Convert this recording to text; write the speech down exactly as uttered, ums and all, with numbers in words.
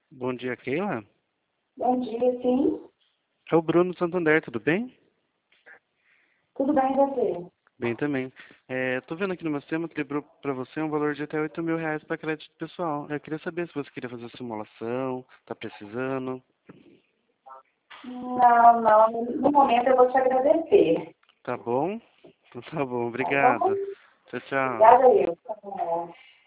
Bom dia, Keila. Bom dia, sim. É o Bruno Santander, tudo bem? Tudo bem, e você? Bem também. É, tô vendo aqui no meu sistema que lembrou pra você um valor de até oito mil reais para crédito pessoal. Eu queria saber se você queria fazer simulação, tá precisando. Não, não. No momento eu vou te agradecer. Tá bom? Então tá bom, Tá bom? obrigado. Tchau, tchau. Obrigada, eu. Tá bom.